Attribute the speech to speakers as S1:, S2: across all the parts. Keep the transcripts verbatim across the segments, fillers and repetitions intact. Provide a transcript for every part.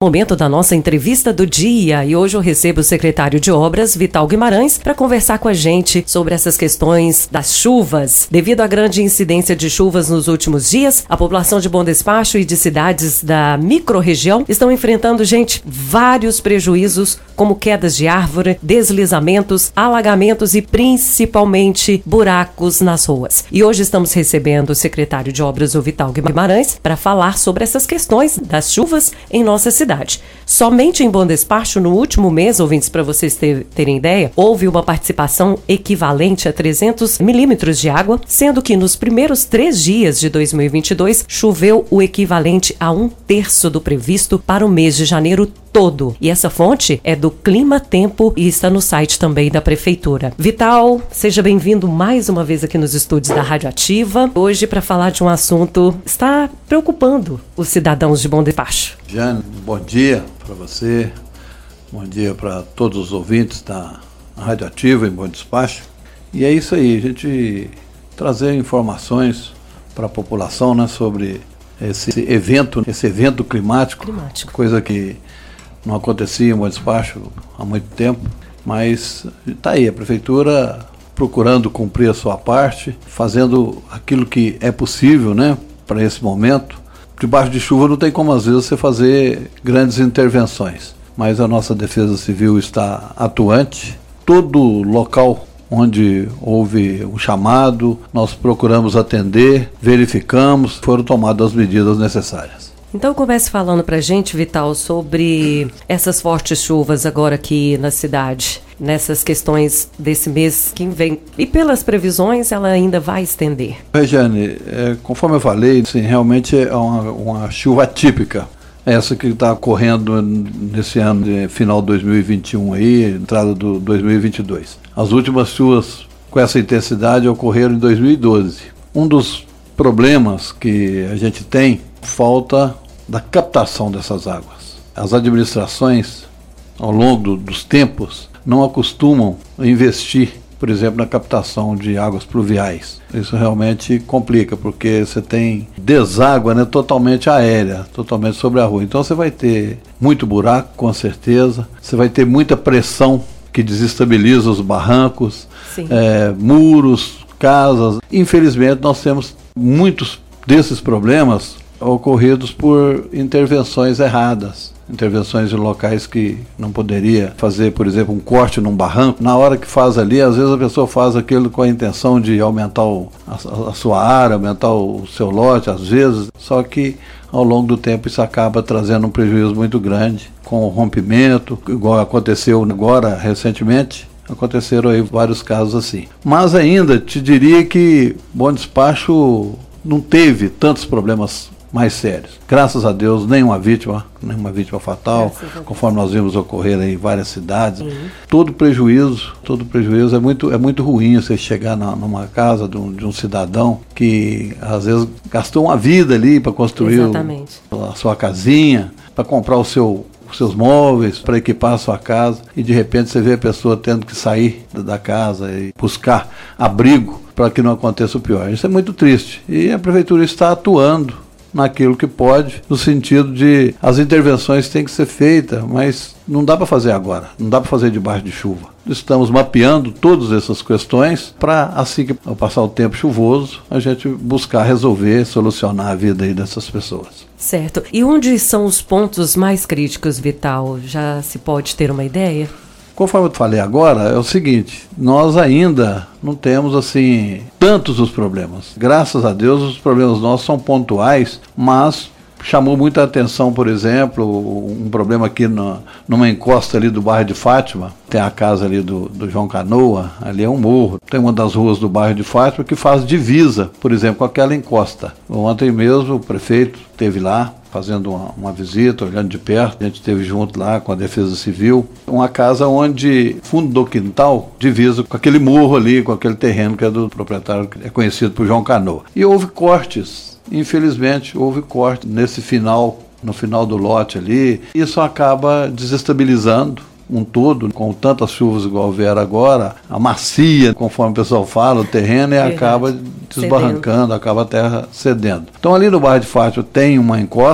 S1: Momento da nossa entrevista do dia e hoje eu recebo o secretário de Obras, Vital Guimarães, para conversar com a gente sobre essas questões das chuvas. Devido à grande incidência de chuvas nos últimos dias, a população de Bom Despacho e de cidades da microrregião estão enfrentando, gente, vários prejuízos, como quedas de árvore, deslizamentos, alagamentos e principalmente buracos nas ruas. E hoje estamos recebendo o secretário de Obras, o Vital Guimarães, para falar sobre essas questões das chuvas em nossa cidade. Somente em Bom Despacho, no último mês, ouvintes, para vocês ter, terem ideia, houve uma participação equivalente a trezentos milímetros de água, sendo que nos primeiros três dias de dois mil e vinte e dois choveu o equivalente a um terço do previsto para o mês de janeiro todo. E essa fonte é do Clima Tempo e está no site também da Prefeitura. Vital, seja bem-vindo mais uma vez aqui nos estúdios da Rádio Ativa. Hoje para falar de um assunto que está preocupando os cidadãos de Bom Despacho.
S2: Jane, bom dia para você, bom dia para todos os ouvintes da Rádio Ativa em Bom Despacho. E é isso aí, a gente trazer informações para a população, né, sobre esse evento, esse evento climático, climático, coisa que não acontecia em Bom Despacho há muito tempo, mas está aí a Prefeitura procurando cumprir a sua parte, fazendo aquilo que é possível, né, para esse momento. Debaixo de chuva não tem como às vezes você fazer grandes intervenções, mas a nossa Defesa Civil está atuante. Todo local onde houve um chamado, nós procuramos atender, verificamos, foram tomadas as medidas necessárias.
S1: Então comece falando pra gente, Vital, sobre essas fortes chuvas agora aqui na cidade, nessas questões desse mês que vem. E pelas previsões, ela ainda vai estender.
S2: Regiane, é, conforme eu falei, assim, realmente é uma, uma chuva atípica. Essa que está ocorrendo nesse ano, de final de dois mil e vinte e um, aí, entrada do dois mil e vinte e dois. As últimas chuvas com essa intensidade ocorreram em dois mil e doze. Um dos problemas que a gente tem, falta da captação dessas águas. As administrações, ao longo do, dos tempos, não acostumam a investir, por exemplo, na captação de águas pluviais. Isso realmente complica, porque você tem deságua, né, totalmente aérea, totalmente sobre a rua. Então você vai ter muito buraco, com certeza, você vai ter muita pressão que desestabiliza os barrancos, é, muros, casas. Infelizmente, nós temos muitos desses problemas ocorridos por intervenções erradas, intervenções em locais que não poderia fazer, por exemplo, um corte num barranco. Na hora que faz ali, às vezes a pessoa faz aquilo com a intenção de aumentar o, a, a sua área, aumentar o seu lote, às vezes, só que ao longo do tempo isso acaba trazendo um prejuízo muito grande, com o rompimento, igual aconteceu agora recentemente. Aconteceram aí vários casos assim. Mas ainda te diria que Bom Despacho não teve tantos problemas mais sérios. Graças a Deus, nenhuma vítima, nenhuma vítima fatal, conforme nós vimos ocorrer em várias cidades. Uhum. Todo prejuízo, todo prejuízo é muito, é muito ruim você chegar na, numa casa de um, de um cidadão que às vezes gastou uma vida ali para construir o, a sua casinha, para comprar o seu os seus móveis, para equipar a sua casa, e de repente você vê a pessoa tendo que sair da casa e buscar abrigo para que não aconteça o pior. Isso é muito triste. E a Prefeitura está atuando naquilo que pode, no sentido de as intervenções têm que ser feitas, mas não dá para fazer agora, não dá para fazer debaixo de chuva. Estamos mapeando todas essas questões para, assim que passar o tempo chuvoso, a gente buscar resolver, solucionar a vida aí dessas pessoas.
S1: Certo. E onde são os pontos mais críticos, Vital? Já se pode ter uma ideia?
S2: Conforme eu falei agora, é o seguinte, nós ainda não temos assim tantos os problemas. Graças a Deus os problemas nossos são pontuais, mas chamou muita atenção, por exemplo, um problema aqui no, numa encosta ali do bairro de Fátima, tem a casa ali do, do João Canoa, ali é um morro, tem uma das ruas do bairro de Fátima que faz divisa, por exemplo, com aquela encosta. Ontem mesmo o prefeito esteve lá, fazendo uma, uma visita, olhando de perto, a gente esteve junto lá com a Defesa Civil, uma casa onde, fundo do quintal, divisa com aquele morro ali, com aquele terreno que é do proprietário, que é conhecido por João Canoa. E houve cortes, infelizmente, houve corte nesse final, no final do lote ali, isso acaba desestabilizando um todo, com tantas chuvas igual vieram agora, a macia, conforme o pessoal fala, o terreno, e Verdade. acaba desbarrancando, cedendo. acaba a terra cedendo. Então ali no bairro de Fátima tem uma encosta,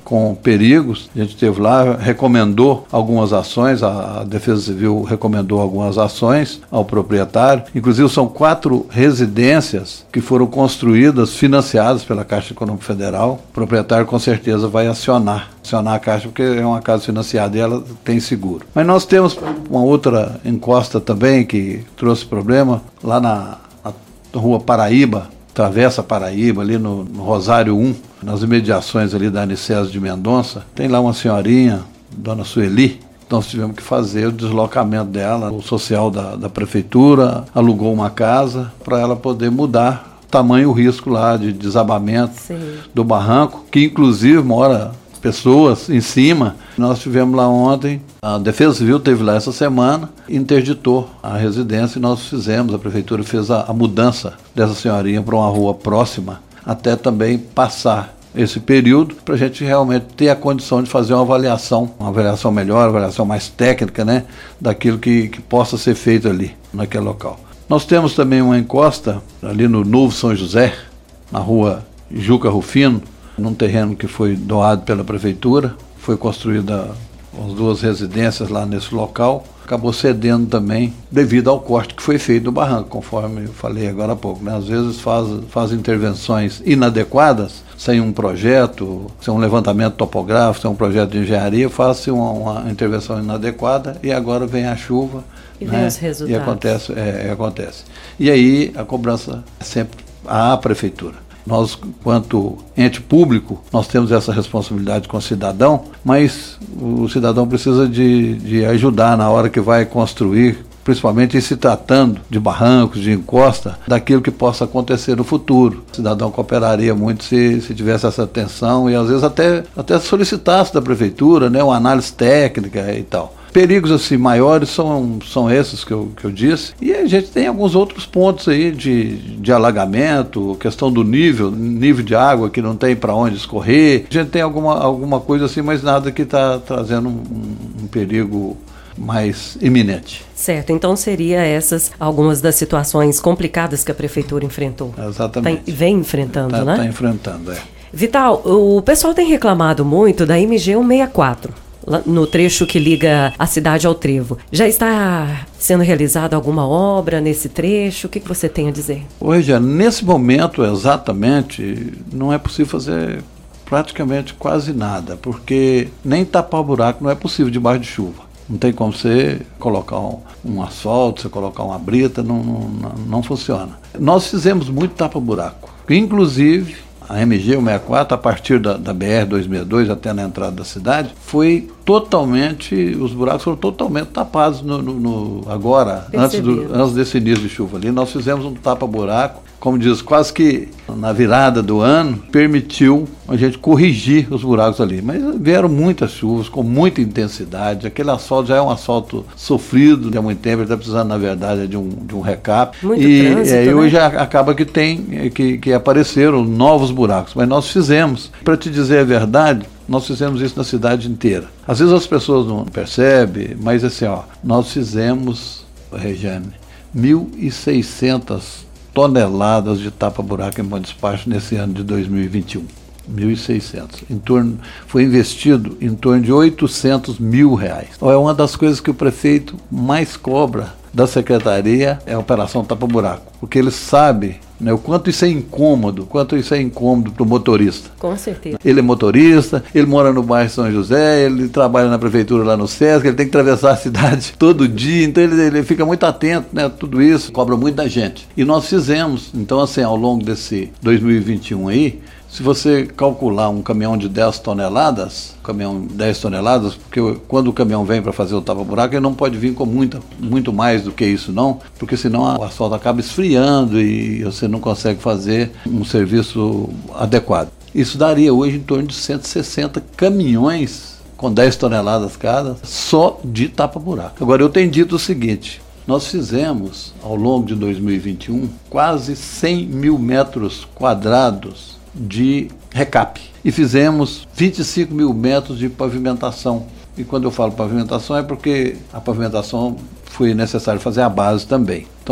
S2: com perigos. A gente esteve lá, recomendou algumas ações, a, a Defesa Civil recomendou algumas ações ao proprietário. Inclusive são quatro residências que foram construídas, financiadas pela Caixa Econômica Federal. O proprietário com certeza vai acionar, acionar a Caixa porque é uma casa financiada e ela tem seguro. Mas nós temos uma outra encosta também que trouxe problema lá na, na rua Paraíba, Travessa Paraíba, ali no, no Rosário um, nas imediações ali da Aniceto de Mendonça. Tem lá uma senhorinha, Dona Sueli. Nós tivemos que fazer o deslocamento dela. O social da, da prefeitura alugou uma casa para ela poder mudar o tamanho, o risco lá de desabamento Sim. do barranco, que inclusive mora pessoas em cima. Nós tivemos lá ontem, a Defesa Civil esteve lá essa semana, interditou a residência e nós fizemos, a prefeitura fez a, a mudança dessa senhorinha para uma rua próxima, até também passar esse período, para a gente realmente ter a condição de fazer uma avaliação, uma avaliação melhor, uma avaliação mais técnica, né, daquilo que, que possa ser feito ali, naquele local. Nós temos também uma encosta ali no Novo São José, na rua Juca Rufino, num terreno que foi doado pela prefeitura, foi construída as duas residências lá nesse local, acabou cedendo também devido ao corte que foi feito no barranco, conforme eu falei agora há pouco, né? Às vezes faz, faz intervenções inadequadas, sem um projeto, sem um levantamento topográfico, sem um projeto de engenharia, faz-se uma, uma intervenção inadequada e agora vem a chuva,
S1: e
S2: né?
S1: vem os resultados.
S2: E acontece, é, acontece. E aí a cobrança é sempre à prefeitura. Nós, quanto ente público, nós temos essa responsabilidade com o cidadão, mas o cidadão precisa de, de ajudar na hora que vai construir, principalmente em se tratando de barrancos, de encosta, daquilo que possa acontecer no futuro. O cidadão cooperaria muito se, se tivesse essa atenção e às vezes até, até solicitasse da prefeitura, né, uma análise técnica e tal. Perigos assim maiores são, são esses que eu, que eu disse, e a gente tem alguns outros pontos aí de, de alagamento, questão do nível, nível de água que não tem para onde escorrer. A gente tem alguma, alguma coisa assim, mas nada que está trazendo um, um perigo mais iminente.
S1: Certo, então seria essas algumas das situações complicadas que a prefeitura enfrentou.
S2: Exatamente.
S1: Tá, vem enfrentando,
S2: tá,
S1: né?
S2: Está enfrentando, é.
S1: Vital, o pessoal tem reclamado muito da M G cento e sessenta e quatro. No trecho que liga a cidade ao trevo. Já está sendo realizada alguma obra nesse trecho? O que, que você tem a dizer?
S2: Hoje, nesse momento exatamente, não é possível fazer praticamente quase nada, porque nem tapar o buraco não é possível debaixo de chuva. Não tem como você colocar um, um asfalto, você colocar uma brita, não, não, não funciona. Nós fizemos muito tapa-buraco, inclusive a M G cento e sessenta e quatro, a partir da, da B R duzentos e sessenta e dois até na entrada da cidade, foi totalmente, os buracos foram totalmente tapados no, no, no, agora, antes, do, antes desse início de chuva ali. Nós fizemos um tapa-buraco, como diz, quase que na virada do ano, permitiu a gente corrigir os buracos ali. Mas vieram muitas chuvas, com muita intensidade. Aquele asfalto já é um asfalto sofrido há muito tempo, ele está precisando, na verdade, de um, de um recap.
S1: Muito
S2: e
S1: trânsito,
S2: é,
S1: né?
S2: hoje acaba que tem, que, que apareceram novos buracos. Mas nós fizemos, para te dizer a verdade, nós fizemos isso na cidade inteira. Às vezes as pessoas não percebem, mas assim, ó, nós fizemos, Regiane, mil e seiscentas toneladas de tapa-buraco em bom despacho nesse ano de dois mil e vinte e um. mil e seiscentos. Em torno, foi investido em torno de oitocentos mil reais. Então, é uma das coisas que o prefeito mais cobra da secretaria, é a operação tapa-buraco, porque ele sabe, né, o quanto isso é incômodo, o quanto isso é incômodo para o motorista.
S1: Com certeza.
S2: Ele é motorista, ele mora no bairro São José, ele trabalha na prefeitura lá no Sesc, ele tem que atravessar a cidade todo dia, então ele, ele fica muito atento, né, tudo isso, cobra muito da gente. E nós fizemos, então assim, ao longo desse dois mil e vinte e um aí, se você calcular um caminhão de dez toneladas, um caminhão de dez toneladas, porque quando o caminhão vem para fazer o tapa-buraco, ele não pode vir com muita, muito mais do que isso não, porque senão o asfalto acaba esfriando e você não consegue fazer um serviço adequado. Isso daria hoje em torno de cento e sessenta caminhões com dez toneladas cada, só de tapa-buraco. Agora, eu tenho dito o seguinte: nós fizemos, ao longo de dois mil e vinte e um, quase cem mil metros quadrados de recap. E fizemos vinte e cinco mil metros de pavimentação. E quando eu falo pavimentação é porque a pavimentação foi necessário fazer a base também. Então,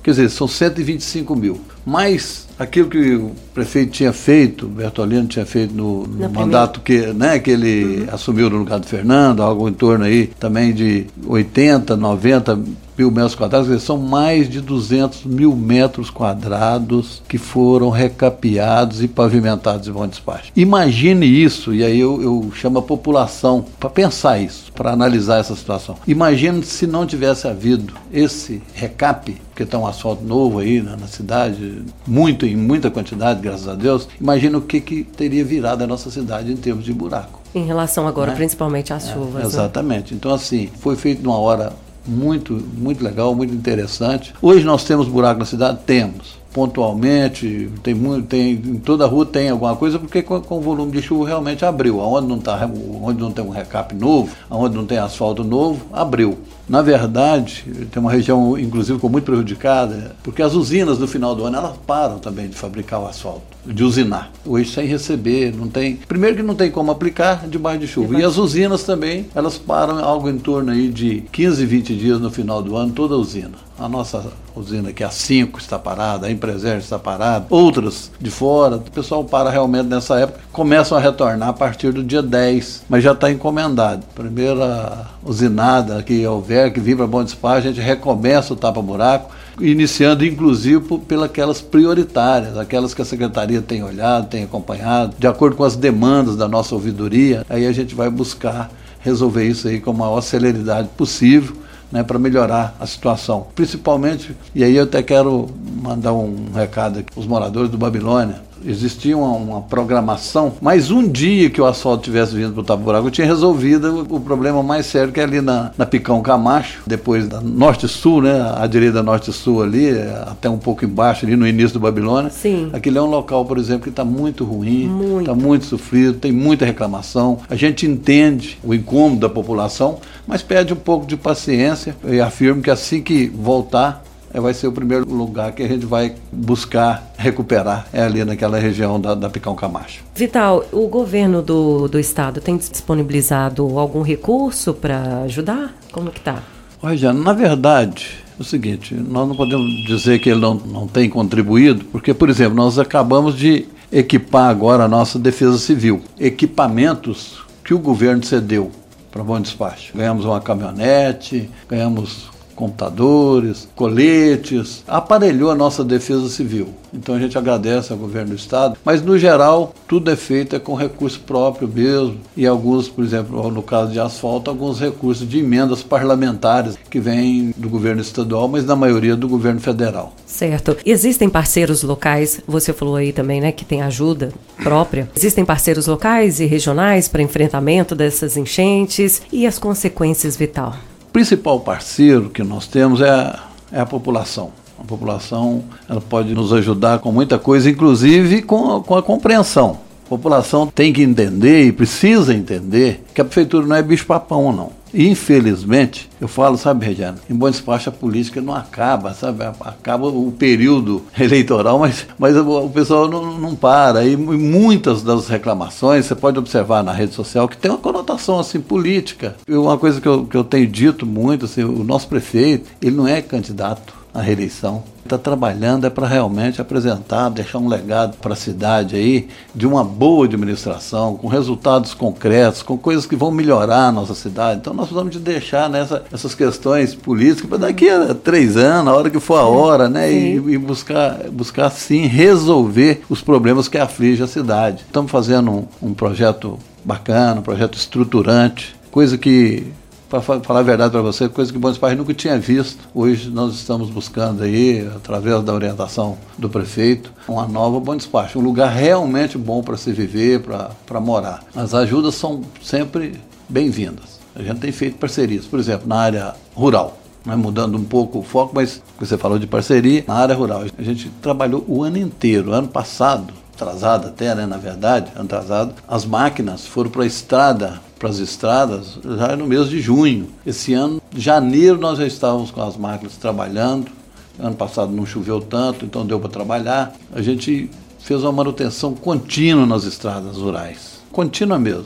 S2: Quer dizer, são cento e vinte e cinco mil. Mas aquilo que o prefeito tinha feito, o Bertolino tinha feito no, no mandato que, né, que ele uhum. assumiu no lugar do Fernando, algo em torno aí também de oitenta, noventa mil metros quadrados, quer dizer, são mais de duzentos mil metros quadrados que foram recapeados e pavimentados em Bom Despacho. Imagine isso, e aí eu, eu chamo a população para pensar isso, para analisar essa situação. Imagine se não tivesse havido esse recape, porque está um asfalto novo aí na, na cidade, muito, em muita quantidade, graças a Deus, imagina o que, que teria virado a nossa cidade em termos de buraco.
S1: Em relação agora, né? Principalmente às
S2: é,
S1: chuvas.
S2: Exatamente. Né? Então, assim, foi feito numa hora muito, muito legal, muito interessante. Hoje nós temos buraco na cidade? Temos. Pontualmente, tem muito, tem, em toda a rua tem alguma coisa, porque com, com o volume de chuva realmente abriu. Onde não, tá, onde não tem um recap novo, onde não tem asfalto novo, abriu. Na verdade, tem uma região, inclusive, com muito prejudicada, porque as usinas no final do ano, elas param também de fabricar o asfalto, de usinar. Hoje sem receber, não tem... Primeiro que não tem como aplicar debaixo de chuva. E as usinas também, elas param algo em torno aí de quinze, vinte dias no final do ano, toda a usina. A nossa usina aqui, a cinco, está parada, a Empresério está parada, outras de fora, o pessoal para realmente nessa época, começam a retornar a partir do dia dez, mas já está encomendado. Primeira usinada que houver, que vir para Bom Despacho, a gente recomeça o tapa-buraco, iniciando inclusive por, pelas aquelas prioritárias, aquelas que a Secretaria tem olhado, tem acompanhado, de acordo com as demandas da nossa ouvidoria, aí a gente vai buscar resolver isso aí com a maior celeridade possível, né, para melhorar a situação. Principalmente, e aí eu até quero mandar um recado aqui, os moradores do Babilônia. Existia uma, uma programação, mas um dia que o asfalto tivesse vindo para o tapa-buraco, eu tinha resolvido o, o problema mais sério, que é ali na, na Picão Camacho, depois da Norte-Sul, né, a direita Norte-Sul ali, até um pouco embaixo, ali no início do Babilônia.
S1: Sim.
S2: Aquilo é um local, por exemplo, que está muito ruim,
S1: muito.
S2: está muito sofrido, tem muita reclamação. A gente entende o incômodo da população, mas pede um pouco de paciência e afirmo que assim que voltar, vai ser o primeiro lugar que a gente vai buscar recuperar, é ali naquela região da, da Picão Camacho.
S1: Vital, o governo do, do estado tem disponibilizado algum recurso para ajudar? Como que está?
S2: Olha, Jana, na verdade, é o seguinte, nós não podemos dizer que ele não, não tem contribuído, porque, por exemplo, nós acabamos de equipar agora a nossa Defesa Civil, equipamentos que o governo cedeu para Bom Despacho. Ganhamos uma caminhonete, ganhamos computadores, coletes, aparelhou a nossa Defesa Civil. Então a gente agradece ao governo do estado, mas no geral tudo é feito é com recurso próprio mesmo, e alguns, por exemplo, no caso de asfalto, alguns recursos de emendas parlamentares que vêm do governo estadual, mas na maioria do governo federal.
S1: Certo. Existem parceiros locais, você falou aí também, né, que tem ajuda própria. Existem parceiros locais e regionais para enfrentamento dessas enchentes e as consequências, Vital?
S2: O principal parceiro que nós temos é a, é a população. A população ela pode nos ajudar com muita coisa, inclusive com a, com a compreensão. A população tem que entender e precisa entender que a prefeitura não é bicho-papão, não. E, infelizmente, eu falo, sabe, Regiane, em Bom Despacho a política não acaba, sabe? Acaba o período eleitoral, mas, mas o pessoal não, não para. E muitas das reclamações, você pode observar na rede social, que tem uma conotação assim, política. E uma coisa que eu, que eu tenho dito muito, assim, o nosso prefeito, ele não é candidato à reeleição. Está trabalhando é para realmente apresentar, deixar um legado para a cidade aí de uma boa administração, com resultados concretos, com coisas que vão melhorar a nossa cidade. Então nós precisamos de deixar nessa, essas questões políticas para daqui a três anos, a hora que for a hora, né? E, e buscar, buscar sim resolver os problemas que afligem a cidade. Estamos fazendo um, um projeto bacana, um projeto estruturante, coisa que, para falar a verdade para você, coisa que Bom Despacho nunca tinha visto. Hoje nós estamos buscando aí, através da orientação do prefeito, uma nova Bom Despacho, um lugar realmente bom para se viver, para morar. As ajudas são sempre bem-vindas. A gente tem feito parcerias, por exemplo, na área rural, né, mudando um pouco o foco, mas você falou de parceria, na área rural. A gente trabalhou o ano inteiro, ano passado, atrasado até, né, na verdade, ano atrasado, as máquinas foram para a estrada, para as estradas, já no mês de junho. Esse ano, janeiro, nós já estávamos com as máquinas trabalhando. Ano passado não choveu tanto, então deu para trabalhar. A gente fez uma manutenção contínua nas estradas rurais, contínua mesmo. O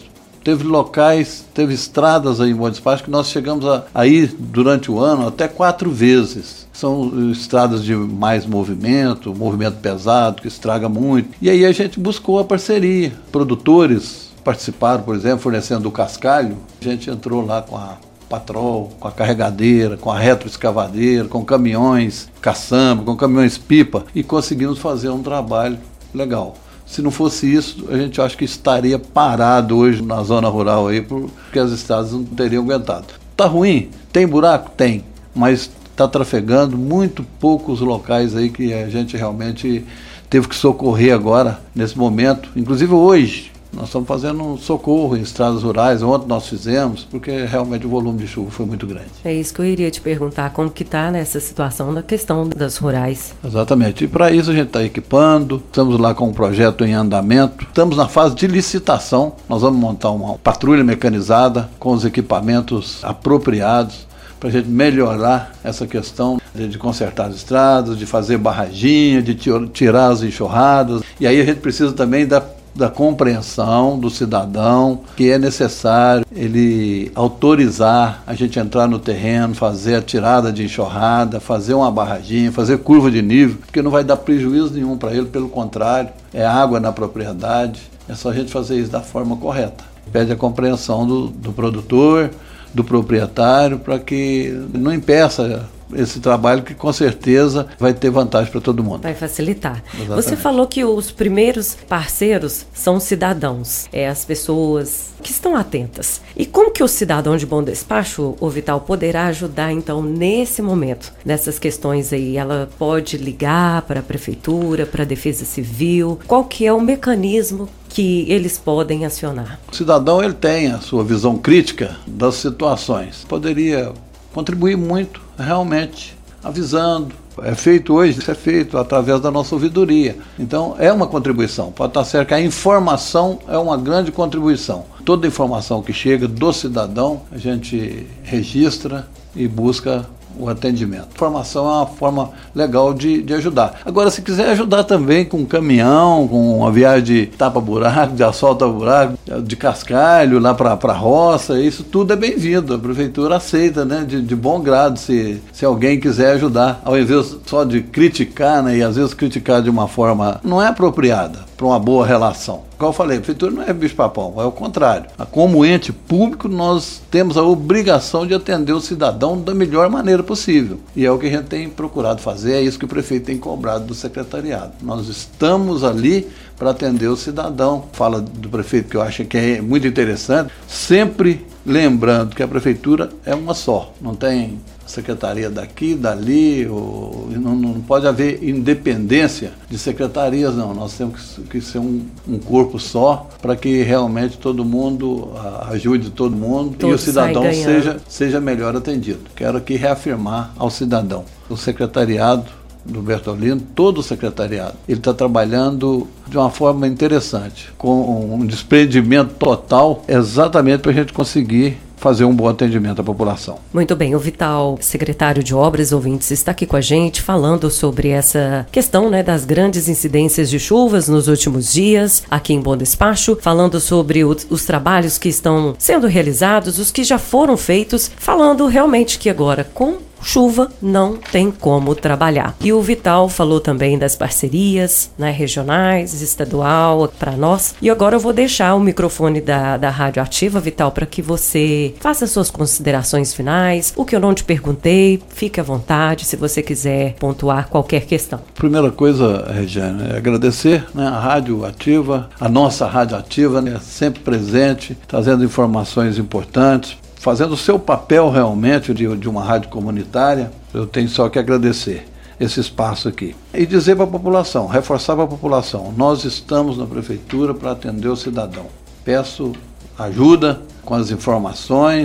S2: Teve locais, teve estradas aí em Bom Despacho que nós chegamos a, a ir durante o ano até quatro vezes. São estradas de mais movimento, movimento pesado, que estraga muito. E aí a gente buscou a parceria. Produtores participaram, por exemplo, fornecendo o cascalho. A gente entrou lá com a patrol, com a carregadeira, com a retroescavadeira, com caminhões caçamba, com caminhões pipa, e conseguimos fazer um trabalho legal. Se não fosse isso, a gente acha que estaria parado hoje na zona rural aí, porque as estradas não teriam aguentado. Tá ruim? Tem buraco? Tem, mas está trafegando muito poucos locais aí que a gente realmente teve que socorrer agora, nesse momento. Inclusive hoje, nós estamos fazendo um socorro em estradas rurais, ontem nós fizemos, porque realmente o volume de chuva foi muito grande.
S1: É isso que eu iria te perguntar, como que está nessa situação da questão das rurais?
S2: Exatamente, e para isso a gente está equipando, estamos lá com um projeto em andamento, estamos na fase de licitação, nós vamos montar uma patrulha mecanizada com os equipamentos apropriados, para a gente melhorar essa questão de consertar as estradas, de fazer barraginha, de tirar as enxurradas. E aí a gente precisa também da, da compreensão do cidadão, que é necessário ele autorizar a gente entrar no terreno, fazer a tirada de enxurrada, fazer uma barraginha, fazer curva de nível, porque não vai dar prejuízo nenhum para ele, pelo contrário, é água na propriedade, é só a gente fazer isso da forma correta. Pede a compreensão do, do produtor, do proprietário, para que não impeça esse trabalho, que com certeza vai ter vantagem para todo mundo.
S1: Vai facilitar.
S2: Exatamente.
S1: Você falou que os primeiros parceiros são os cidadãos, é, as pessoas que estão atentas. E como que o cidadão de Bom Despacho, ô Vital, poderá ajudar então nesse momento, nessas questões aí? Ela pode ligar para a prefeitura, para a Defesa Civil? Qual que é o mecanismo que eles podem acionar?
S2: O cidadão, ele tem a sua visão crítica das situações. Poderia contribuir muito, realmente, avisando. É feito hoje, isso é feito através da nossa ouvidoria. Então, é uma contribuição. Pode estar certo que a informação é uma grande contribuição. Toda informação que chega do cidadão, a gente registra e busca o atendimento. Informação é uma forma legal de, de ajudar. Agora, se quiser ajudar também com um caminhão, com uma viagem de tapa-buraco, de asfalto-buraco, de cascalho lá para a roça, isso tudo é bem-vindo. A prefeitura aceita, né, de, de bom grado, se, se alguém quiser ajudar, ao invés só de criticar, né, e às vezes criticar de uma forma não é apropriada para uma boa relação. Como eu falei, a prefeitura não é bicho-papão, é o contrário. Como ente público, nós temos a obrigação de atender o cidadão da melhor maneira possível. E é o que a gente tem procurado fazer, é isso que o prefeito tem cobrado do secretariado. Nós estamos ali para atender o cidadão. Fala do prefeito, que eu acho que é muito interessante, sempre lembrando que a prefeitura é uma só, não tem secretaria daqui, dali, ou, não, não pode haver independência de secretarias, não. Nós temos que, que ser um, um corpo só, para que realmente todo mundo a, ajude todo mundo, todo, e o cidadão seja, seja melhor atendido. Quero aqui reafirmar ao cidadão, o secretariado do Bertolino, todo o secretariado, ele está trabalhando de uma forma interessante, com um desprendimento total, exatamente para a gente conseguir fazer um bom atendimento à população.
S1: Muito bem, o Vital, secretário de Obras, ouvintes, está aqui com a gente falando sobre essa questão, né, das grandes incidências de chuvas nos últimos dias aqui em Bom Despacho, falando sobre o, os trabalhos que estão sendo realizados, os que já foram feitos, falando realmente que agora, com chuva, não tem como trabalhar. E o Vital falou também das parcerias, né, regionais, estadual, para nós. E agora eu vou deixar o microfone da, da Rádio Ativa, Vital, para que você faça suas considerações finais. O que eu não te perguntei, fique à vontade, se você quiser pontuar qualquer questão.
S2: Primeira coisa, Regiane, é agradecer, né, a Rádio Ativa, a nossa Rádio Ativa, né, sempre presente, trazendo informações importantes, fazendo o seu papel realmente de, de uma rádio comunitária. Eu tenho só que agradecer esse espaço aqui. E dizer para a população, reforçar para a população, nós estamos na prefeitura para atender o cidadão. Peço ajuda com as informações,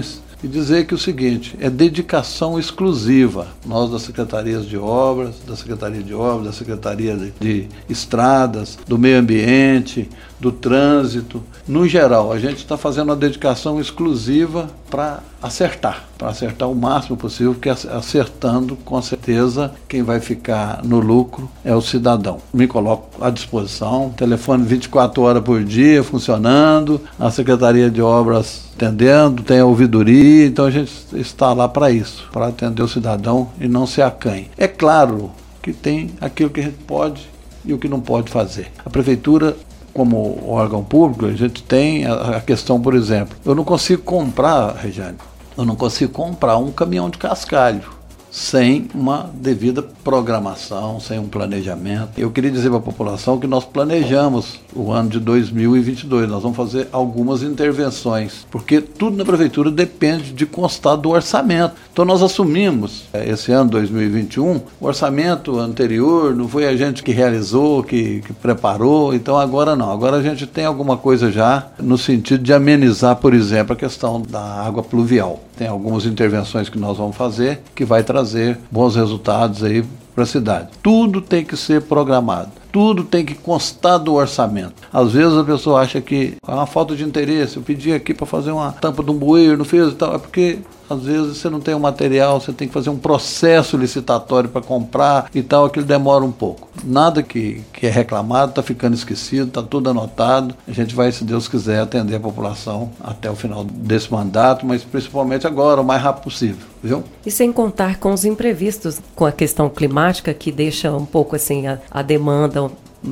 S2: e dizer que o seguinte, é dedicação exclusiva, nós das Secretarias de Obras, da Secretaria de Obras, da Secretaria de, de Estradas, do Meio Ambiente, do Trânsito, no geral, a gente está fazendo uma dedicação exclusiva para acertar, para acertar o máximo possível, porque acertando, com certeza, quem vai ficar no lucro é o cidadão. Me coloco à disposição, telefone vinte e quatro horas por dia funcionando, a Secretaria de Obras atendendo, tem a ouvidoria, então a gente está lá para isso, para atender o cidadão e não se acanhe. É claro que tem aquilo que a gente pode e o que não pode fazer. A Prefeitura, como órgão público, a gente tem a, a questão, por exemplo, eu não consigo comprar, Regiane, eu não consigo comprar um caminhão de cascalho sem uma devida programação, sem um planejamento. Eu queria dizer para a população que nós planejamos o ano de dois mil e vinte e dois, nós vamos fazer algumas intervenções, porque tudo na Prefeitura depende de constar do orçamento. Então nós assumimos, esse ano dois mil e vinte e um, o orçamento anterior, não foi a gente que realizou, que, que preparou, então agora não, agora a gente tem alguma coisa já no sentido de amenizar, por exemplo, a questão da água pluvial. Tem algumas intervenções que nós vamos fazer que vai trazer bons resultados aí para a cidade. Tudo tem que ser programado, tudo tem que constar do orçamento. Às vezes a pessoa acha que é uma falta de interesse, eu pedi aqui para fazer uma tampa de um bueiro, não fez e tal, é porque às vezes você não tem o material, você tem que fazer um processo licitatório para comprar e tal, aquilo demora um pouco. Nada que, que é reclamado está ficando esquecido, está tudo anotado. A gente vai, se Deus quiser, atender a população até o final desse mandato, mas principalmente agora, o mais rápido possível, viu?
S1: E sem contar com os imprevistos, com a questão climática, que deixa um pouco assim a, a demanda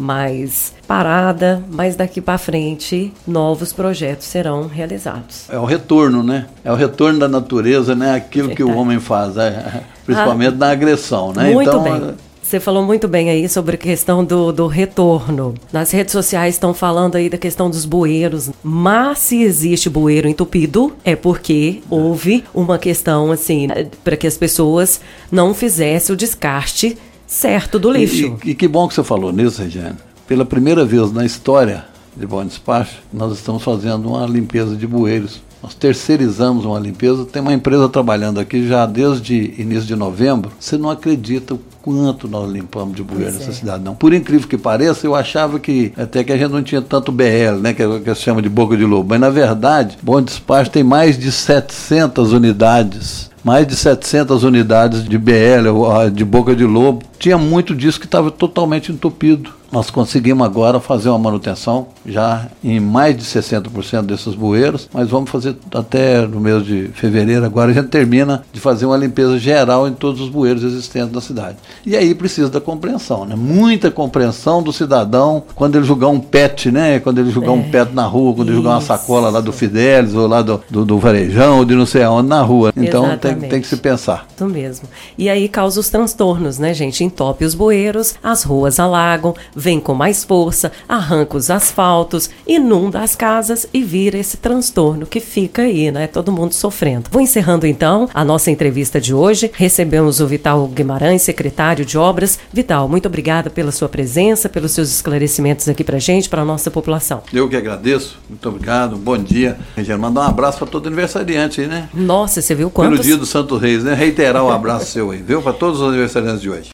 S1: mais parada, mas daqui para frente novos projetos serão realizados.
S2: É o retorno, né? É o retorno da natureza, né? Aquilo Verdade. Que o homem faz, é, principalmente ah, na agressão, né?
S1: Muito
S2: então,
S1: bem. Você falou muito bem aí sobre a questão do, do retorno. Nas redes sociais estão falando aí da questão dos bueiros, mas se existe bueiro entupido, é porque houve uma questão assim, para que as pessoas não fizessem o descarte certo do lixo.
S2: E, e, e que bom que você falou nisso, Regiane. Pela primeira vez na história de Bom Despacho, nós estamos fazendo uma limpeza de bueiros. Nós terceirizamos uma limpeza, tem uma empresa trabalhando aqui já desde início de novembro. Você não acredita o quanto nós limpamos de bueiro nessa é. cidade, não. Por incrível que pareça, eu achava que até que a gente não tinha tanto B L, né, que, que se chama de boca de lobo. Mas, na verdade, Bom Despacho tem mais de setecentas unidades. Mais de setecentas unidades de B L, de boca de lobo. Tinha muito disso que estava totalmente entupido. Nós conseguimos agora fazer uma manutenção já em mais de sessenta por cento desses bueiros, mas vamos fazer até no mês de fevereiro. Agora a gente termina de fazer uma limpeza geral em todos os bueiros existentes da cidade. E aí precisa da compreensão, né? Muita compreensão do cidadão quando ele jogar um pet, né? Quando ele jogar é, um pet na rua, quando isso. ele jogar uma sacola lá do Fidelis ou lá do, do, do Varejão ou de não sei aonde na rua. Então tem, tem que se pensar.
S1: Isso mesmo. E aí causa os transtornos, né, gente? Entope os bueiros, as ruas alagam, vem com mais força, arranca os asfaltos, inunda as casas e vira esse transtorno que fica aí, né? Todo mundo sofrendo. Vou encerrando então a nossa entrevista de hoje. Recebemos o Vital Guimarães, secretário de Obras. Vital, muito obrigada pela sua presença, pelos seus esclarecimentos aqui pra gente, para a nossa população.
S2: Eu que agradeço. Muito obrigado. Bom dia. Regiane, mandar um abraço para todo aniversariante aí, né?
S1: Nossa, você viu quantos?
S2: Pelo dia do Santo Reis, né? Reiterar um abraço seu aí, viu? Para todos os aniversariantes de hoje.